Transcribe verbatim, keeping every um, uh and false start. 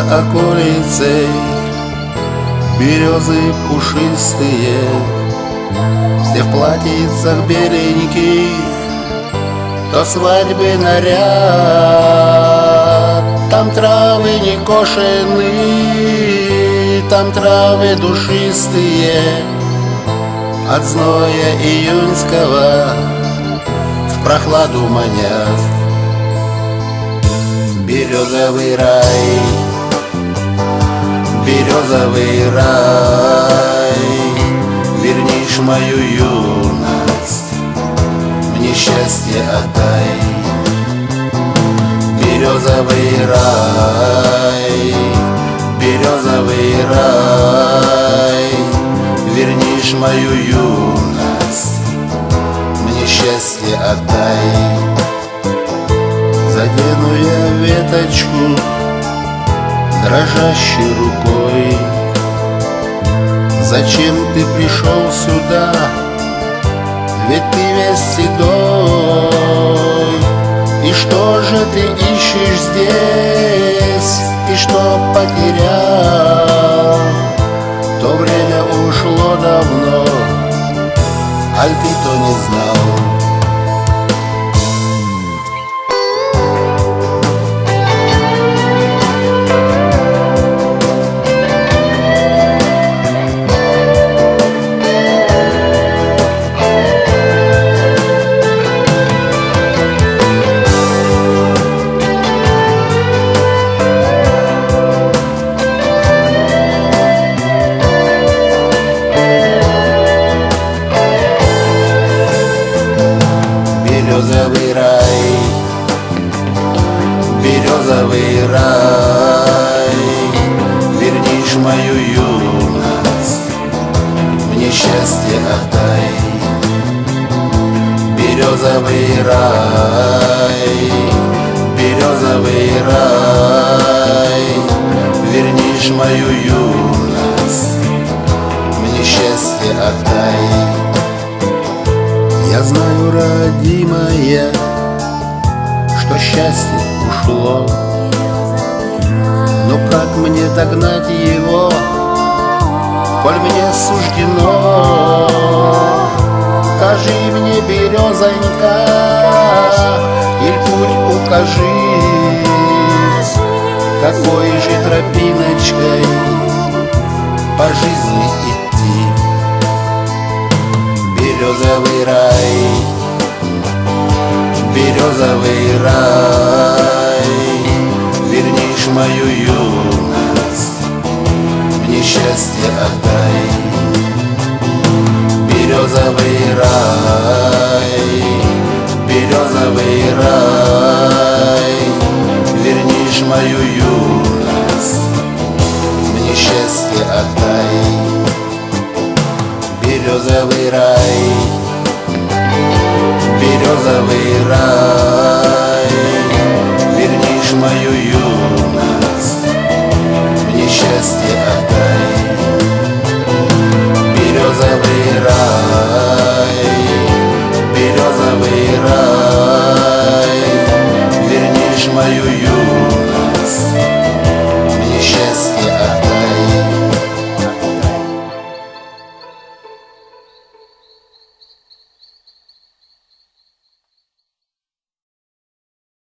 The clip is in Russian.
за околицей березы пушистые, все в платьицах беленьких, то свадьбы наряд. Там травы не кошены, там травы душистые, от зноя июньского в прохладу манят. Березовый рай, березовый рай, вернишь мою юность, мне счастье отдай. Березовый рай, березовый рай, вернишь мою юность, мне счастье отдай. Задену я веточку дрожащей рукой. Зачем ты пришел сюда? Ведь ты весь седой. И что же ты ищешь здесь? И что потерял? То время ушло давно, аль ты то не знал. Березовый рай, березовый рай, вернишь мою юность, мне счастье отдай. Березовый рай, березовый рай, вернишь мою юность, мне счастье отдай. Я знаю, родимая, что счастье ушло, но как мне догнать его, коль мне суждено? Скажи мне, березонька, иль путь укажи, какой же тропиночкой по жизни идти. Березовый рай, березовый рай, вернишь мою юность, мне счастье отдай. Березовый рай, березовый рай, вернишь мою юность, мне счастье отдай. Березовый рай, березовый рай, вернишь мою юность, мне счастье отдай. Березовый рай, березовый рай, вернишь мою юность, мне счастье отдай.